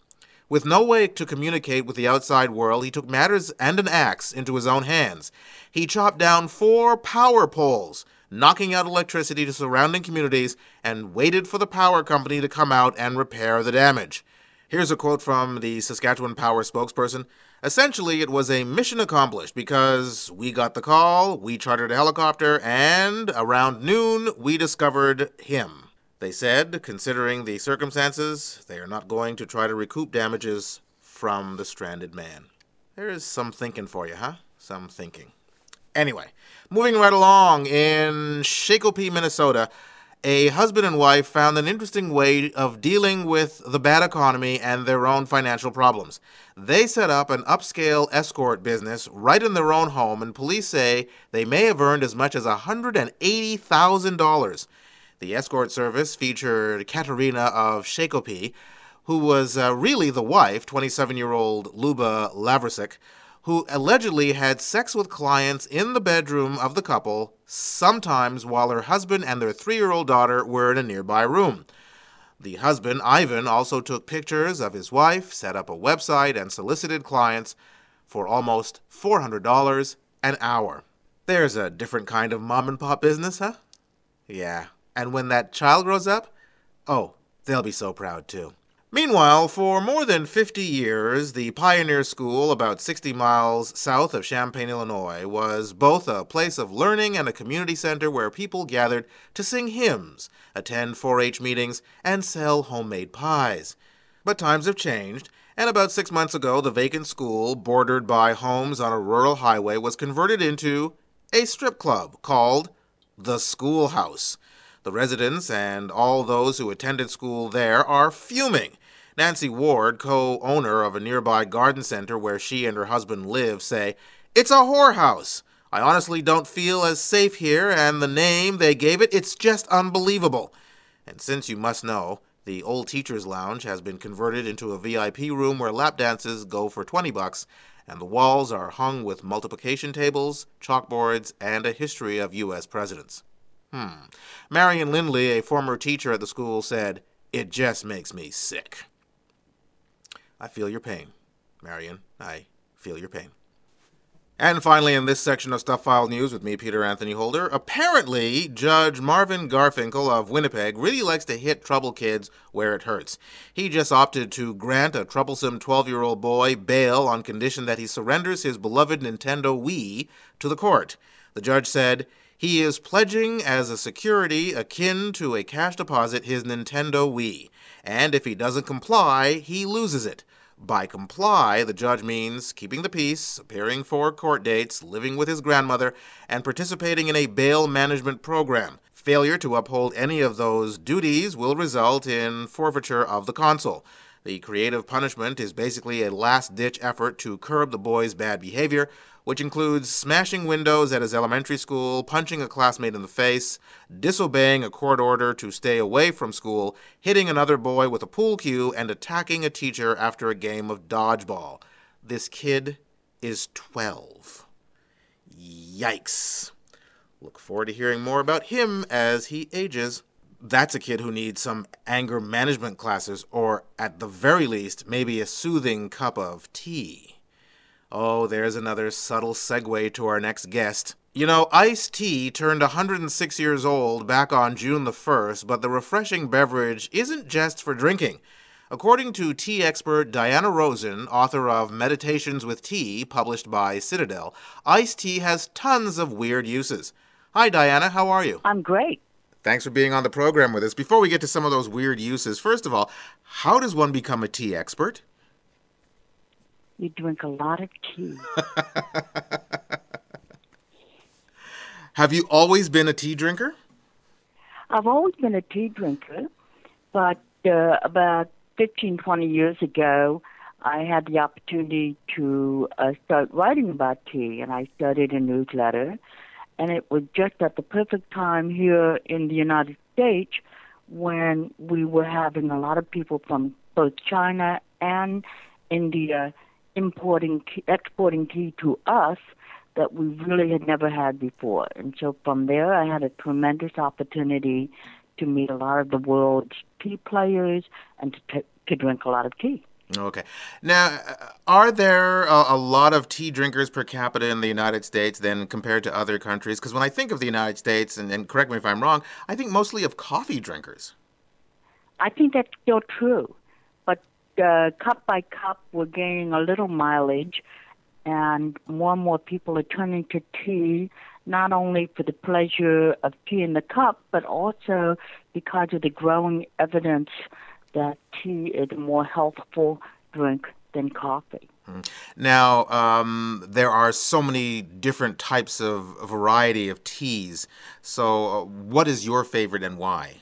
With no way to communicate with the outside world, he took matters and an axe into his own hands. He chopped down four power poles, knocking out electricity to surrounding communities, and waited for the power company to come out and repair the damage. Here's a quote from the Saskatchewan Power spokesperson. Essentially, it was a mission accomplished because we got the call, we chartered a helicopter, and around noon, we discovered him. They said, considering the circumstances, they are not going to try to recoup damages from the stranded man. There is some thinking for you, huh? Some thinking. Anyway, moving right along, in Shakopee, Minnesota, a husband and wife found an interesting way of dealing with the bad economy and their own financial problems. They set up an upscale escort business right in their own home, and police say they may have earned as much as one hundred eighty thousand dollars. The escort service featured Katerina of Shakopee, who was uh, really the wife, twenty-seven-year-old Luba Lavrasik, who allegedly had sex with clients in the bedroom of the couple, sometimes while her husband and their three-year-old daughter were in a nearby room. The husband, Ivan, also took pictures of his wife, set up a website, and solicited clients for almost four hundred dollars an hour. There's a different kind of mom-and-pop business, huh? Yeah. And when that child grows up, oh, they'll be so proud too. Meanwhile, for more than fifty years, the Pioneer School, about sixty miles south of Champaign, Illinois, was both a place of learning and a community center where people gathered to sing hymns, attend four H meetings, and sell homemade pies. But times have changed, and about six months ago, the vacant school, bordered by homes on a rural highway, was converted into a strip club called the Schoolhouse. The residents and all those who attended school there are fuming. Nancy Ward, co-owner of a nearby garden center where she and her husband live, say, "It's a whorehouse. I honestly don't feel as safe here, and the name they gave it, it's just unbelievable." And since you must know, the old teacher's lounge has been converted into a V I P room where lap dances go for twenty bucks, and the walls are hung with multiplication tables, chalkboards, and a history of U S presidents. Hmm. Marion Lindley, a former teacher at the school, said, "It just makes me sick." I feel your pain, Marion. I feel your pain. And finally, in this section of Stuff File News with me, Peter Anthony Holder, apparently Judge Marvin Garfinkel of Winnipeg really likes to hit trouble kids where it hurts. He just opted to grant a troublesome twelve-year-old boy bail on condition that he surrenders his beloved Nintendo Wii to the court. The judge said, he is pledging as a security akin to a cash deposit his Nintendo Wii, and if he doesn't comply, he loses it. By comply, the judge means keeping the peace, appearing for court dates, living with his grandmother, and participating in a bail management program. Failure to uphold any of those duties will result in forfeiture of the console. The creative punishment is basically a last-ditch effort to curb the boy's bad behavior, which includes smashing windows at his elementary school, punching a classmate in the face, disobeying a court order to stay away from school, hitting another boy with a pool cue, and attacking a teacher after a game of dodgeball. This kid is twelve. Yikes. Look forward to hearing more about him as he ages. That's a kid who needs some anger management classes, or at the very least, maybe a soothing cup of tea. Oh, there's another subtle segue to our next guest. You know, Ice-T turned one hundred six years old back on June the first, but the refreshing beverage isn't just for drinking. According to tea expert Diana Rosen, author of Meditations with Tea, published by Citadel, iced tea has tons of weird uses. Hi, Diana. How are you? I'm great. Thanks for being on the program with us. Before we get to some of those weird uses, first of all, how does one become a tea expert? You drink a lot of tea. Have you always been a tea drinker? I've always been a tea drinker, but uh, about fifteen, twenty years ago, I had the opportunity to uh, start writing about tea, and I started a newsletter, and it was just at the perfect time here in the United States when we were having a lot of people from both China and India importing, tea, exporting tea to us that we really had never had before. And so from there, I had a tremendous opportunity to meet a lot of the world's tea players and to, t- to drink a lot of tea. Okay. Now, uh, are there a, a lot of tea drinkers per capita in the United States then compared to other countries? Because when I think of the United States, and, and correct me if I'm wrong, I think mostly of coffee drinkers. I think that's still true. But uh, cup by cup, we're gaining a little mileage, and more and more people are turning to tea, not only for the pleasure of tea in the cup, but also because of the growing evidence that tea is a more healthful drink than coffee. Now, um, there are so many different types of variety of teas. So uh, what is your favorite and why?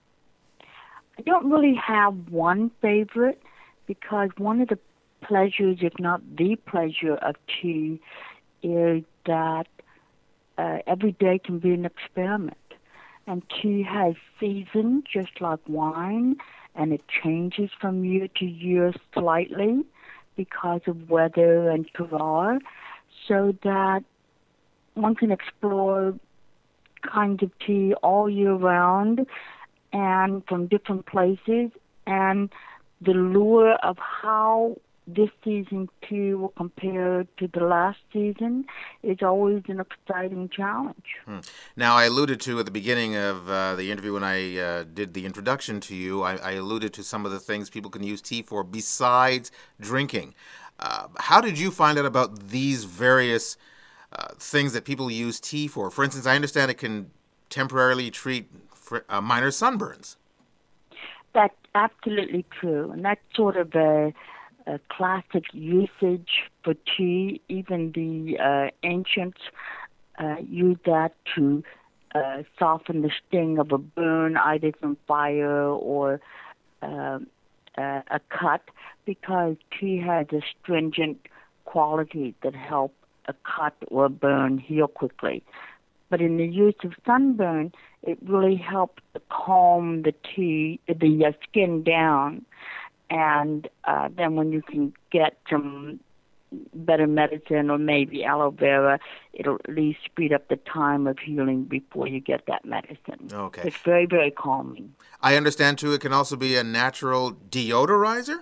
I don't really have one favorite because one of the pleasures, if not the pleasure of tea, is that uh, every day can be an experiment. And tea has seasons just like wine, and it changes from year to year slightly because of weather and terroir, so that one can explore kinds of tea all year round and from different places. And the lure of how this season tea will compare to the last season is always an exciting challenge. Hmm. Now, I alluded to at the beginning of uh, the interview when I uh, did the introduction to you, I, I alluded to some of the things people can use tea for besides drinking. Uh, how did you find out about these various uh, things that people use tea for? For instance, I understand it can temporarily treat for, uh, minor sunburns. That's absolutely true, and that's sort of a A classic usage for tea. Even the uh, ancients uh, used that to uh, soften the sting of a burn, either from fire or uh, uh, a cut, because tea has astringent qualities that help a cut or a burn heal quickly. But in the use of sunburn, it really helps to calm the tea, the uh, skin down. And uh, then when you can get some better medicine or maybe aloe vera, it'll at least speed up the time of healing before you get that medicine. Okay. It's very, very calming. I understand, too, it can also be a natural deodorizer?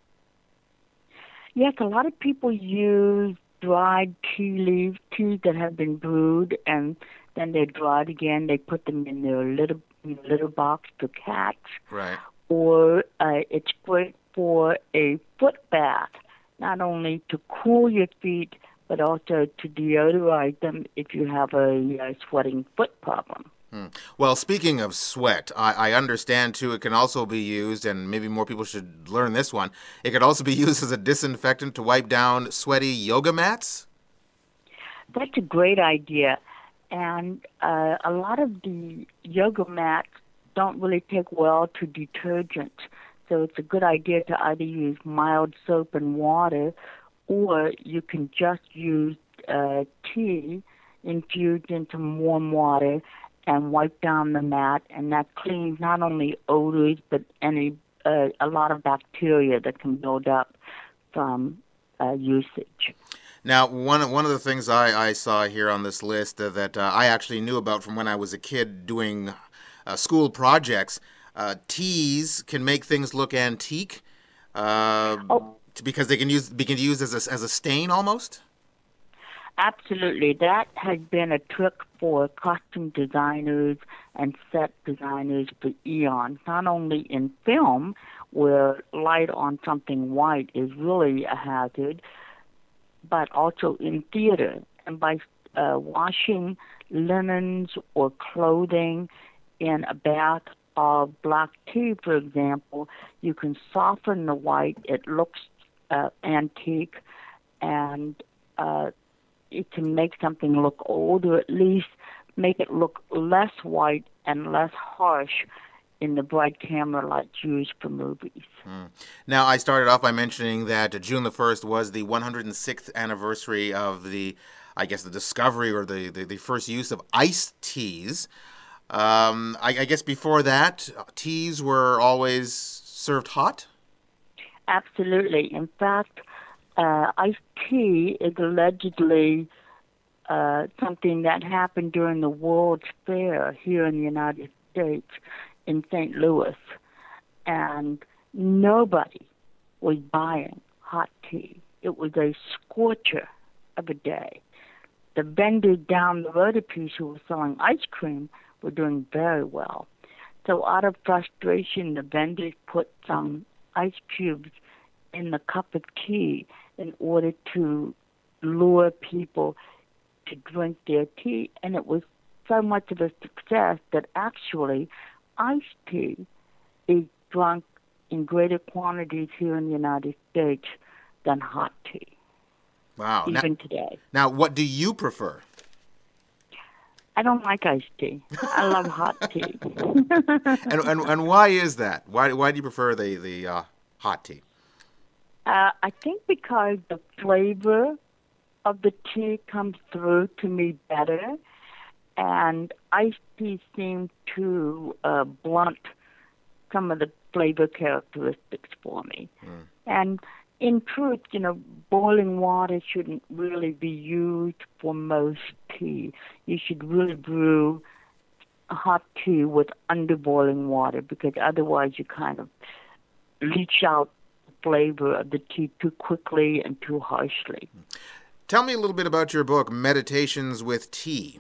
Yes, a lot of people use dried tea leaves, teas that have been brewed, and then they're dried again. They put them in their little, little box for cats. Right. Or uh, it's great for a foot bath, not only to cool your feet, but also to deodorize them if you have a uh, sweating foot problem. Hmm. Well, speaking of sweat, I, I understand, too, it can also be used, and maybe more people should learn this one, it could also be used as a disinfectant to wipe down sweaty yoga mats? That's a great idea. And uh, a lot of the yoga mats don't really take well to detergent. So it's a good idea to either use mild soap and water, or you can just use uh, tea infused into warm water and wipe down the mat, and that cleans not only odors but any uh, a lot of bacteria that can build up from uh, usage. Now, one one of the things I, I saw here on this list uh, that uh, I actually knew about from when I was a kid doing uh, school projects, uh, teas can make things look antique uh, oh. because they can use be can used as a, as a stain almost. Absolutely. That has been a trick for costume designers and set designers for eons, not only in film, where light on something white is really a hazard, but also in theater. And by uh, washing linens or clothing in a bath of black tea, for example, you can soften the white. It looks uh, antique, and uh, it can make something look old, or at least make it look less white and less harsh in the bright camera lights used for movies. Hmm. Now, I started off by mentioning that June the first was the one hundred sixth anniversary of the, I guess, the discovery or the, the, the first use of iced teas. Um, I, I guess before that, teas were always served hot? Absolutely. In fact, uh, iced tea is allegedly uh, something that happened during the World's Fair here in the United States in Saint Louis. And nobody was buying hot tea. It was a scorcher of a day. The vendors down the road a piece who were selling ice cream were doing very well. So out of frustration, the vendors put some ice cubes in the cup of tea in order to lure people to drink their tea. And it was so much of a success that actually iced tea is drunk in greater quantities here in the United States than hot tea. Wow. Even now, today. Now, what do you prefer? I don't like iced tea. I love hot tea. and, and and why is that? Why why do you prefer the the uh, hot tea? Uh, I think because the flavor of the tea comes through to me better, and iced tea seems to uh, blunt some of the flavor characteristics for me. Mm. And in truth, you know, boiling water shouldn't really be used for most tea. You should really brew hot tea with underboiling water, because otherwise you kind of leach out the flavor of the tea too quickly and too harshly. Tell me a little bit about your book, Meditations with Tea.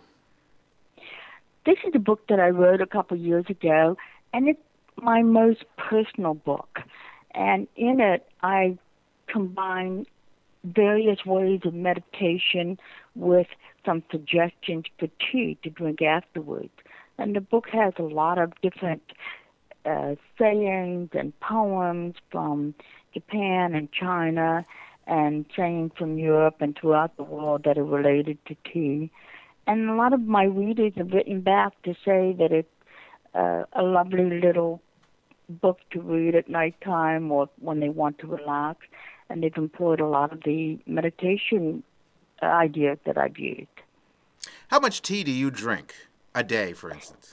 This is a book that I wrote a couple years ago, and it's my most personal book. And in it, I combine various ways of meditation with some suggestions for tea to drink afterwards. And the book has a lot of different uh, sayings and poems from Japan and China, and sayings from Europe and throughout the world that are related to tea. And a lot of my readers have written back to say that it's uh, a lovely little book to read at nighttime or when they want to relax. And they've employed a lot of the meditation ideas that I've used. How much tea do you drink a day, for instance?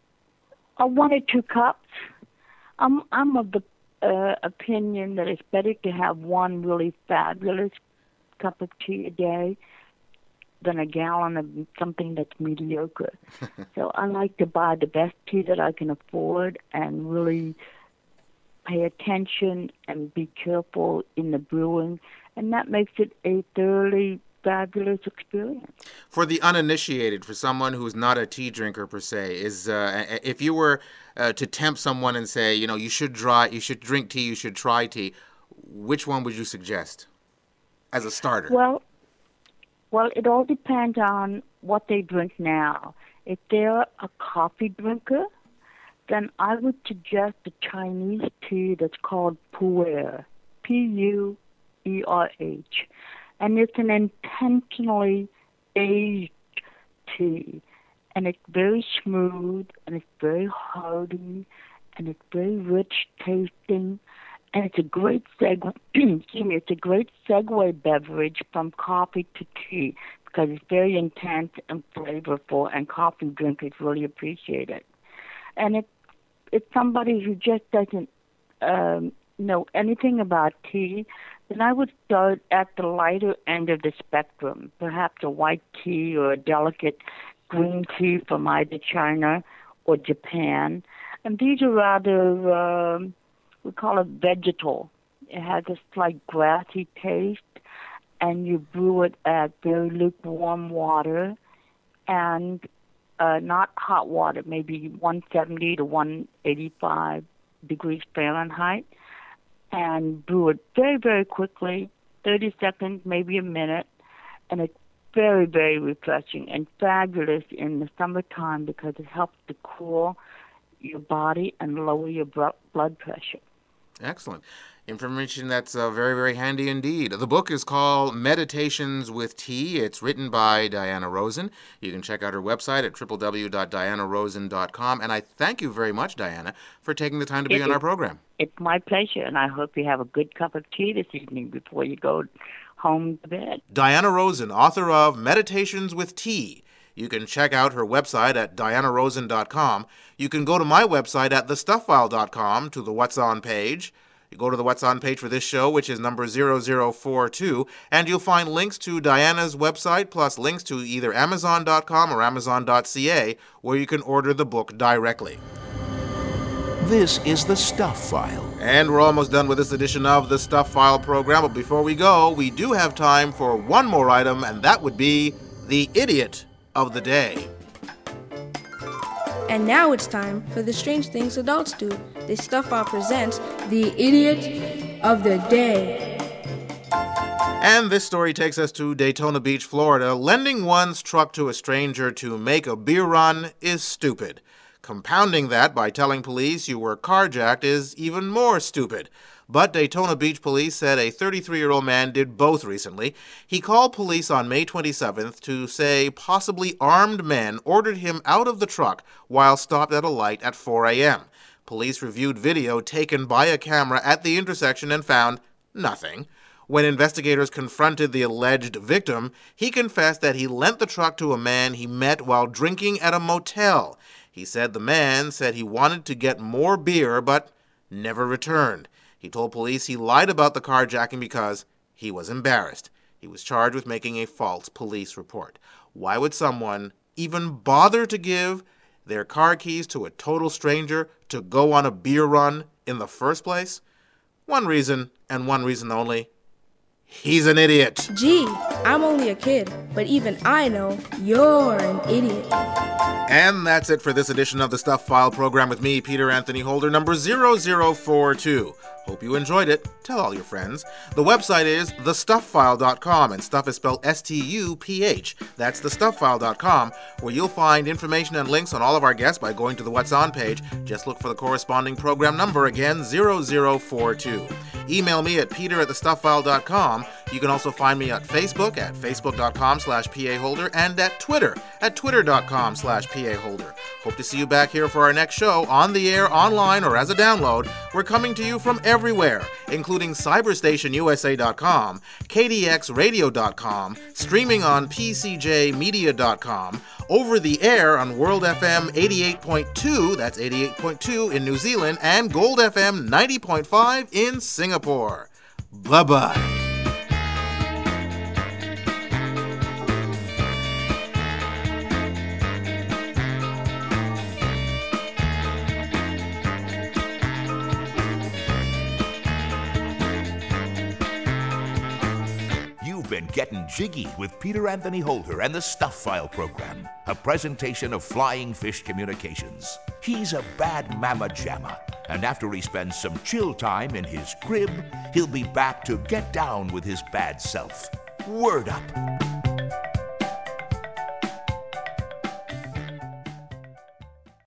Uh, one or two cups. I'm, I'm of the uh, opinion that it's better to have one really fabulous cup of tea a day than a gallon of something that's mediocre. So I like to buy the best tea that I can afford and really pay attention and be careful in the brewing, and that makes it a thoroughly fabulous experience. For the uninitiated, for someone who's not a tea drinker per se, is uh, if you were uh, to tempt someone and say, you know, you should try, you should drink tea, you should try tea, which one would you suggest as a starter? Well, well, it all depends on what they drink now. If they're a coffee drinker, then I would suggest a Chinese tea that's called pu'er, P U E R H. And it's an intentionally aged tea. And it's very smooth, and it's very hearty, and it's very rich tasting. And it's a great segue, excuse me, it's a great segue beverage from coffee to tea, because it's very intense and flavorful, and coffee drinkers really appreciate it. And it it's somebody who just doesn't um, know anything about tea, then I would start at the lighter end of the spectrum, perhaps a white tea or a delicate green tea from either China or Japan. And these are rather, um, we call it vegetal. It has a slight grassy taste, and you brew it at very lukewarm water, and Uh, not hot water, maybe one seventy to one eighty-five degrees Fahrenheit, and brew it very, very quickly, thirty seconds, maybe a minute, and it's very, very refreshing and fabulous in the summertime because it helps to cool your body and lower your blood pressure. Excellent. Information that's uh, very, very handy indeed. The book is called Meditations with Tea. It's written by Diana Rosen. You can check out her website at w w w dot diana rosen dot com. And I thank you very much, Diana, for taking the time to be it, on our program. It's my pleasure, and I hope you have a good cup of tea this evening before you go home to bed. Diana Rosen, author of Meditations with Tea. You can check out her website at diana rosen dot com. You can go to my website at the stuff file dot com to the What's On page. You go to the What's On page for this show, which is number zero zero four two, and you'll find links to Diana's website, plus links to either amazon dot com or amazon dot c a, where you can order the book directly. This is The Stuff File. And we're almost done with this edition of the Stuff File program, but before we go, we do have time for one more item, and that would be the Idiot of the Day. And now it's time for the Strange Things Adults Do. The Stuff File presents the Idiot of the Day. And this story takes us to Daytona Beach, Florida. Lending one's truck to a stranger to make a beer run is stupid. Compounding that by telling police you were carjacked is even more stupid. But Daytona Beach police said a thirty-three-year-old man did both recently. He called police on May twenty-seventh to say possibly armed men ordered him out of the truck while stopped at a light at four a.m. Police reviewed video taken by a camera at the intersection and found nothing. When investigators confronted the alleged victim, he confessed that he lent the truck to a man he met while drinking at a motel. He said the man said he wanted to get more beer, but never returned. He told police he lied about the carjacking because he was embarrassed. He was charged with making a false police report. Why would someone even bother to give their car keys to a total stranger to go on a beer run in the first place? One reason, and one reason only. He's an idiot. Gee, I'm only a kid, but even I know you're an idiot. And that's it for this edition of the Stuff File program with me, Peter Anthony Holder, number zero zero four two. Hope you enjoyed it. Tell all your friends. The website is the stuff file dot com, and stuff is spelled S T U P H. That's the stuff file dot com, where you'll find information and links on all of our guests by going to the What's On page. Just look for the corresponding program number, again, zero zero four two. Email me at peter at the stuff file dot com. You can also find me at Facebook at facebook dot com slash P A Holder and at Twitter at twitter dot com slash P A Holder. Hope to see you back here for our next show, on the air, online, or as a download. We're coming to you from everywhere, including cyberstation U S A dot com, K D X radio dot com, streaming on P C J media dot com, over the air on World F M eighty-eight point two, that's eighty-eight point two in New Zealand, and Gold F M ninety point five in Singapore. Bye-bye. Been getting jiggy with Peter Anthony Holder and the Stuff File program, a presentation of Flying Fish Communications. He's a bad mama jamma, and after he spends some chill time in his crib, he'll be back to get down with his bad self. Word up.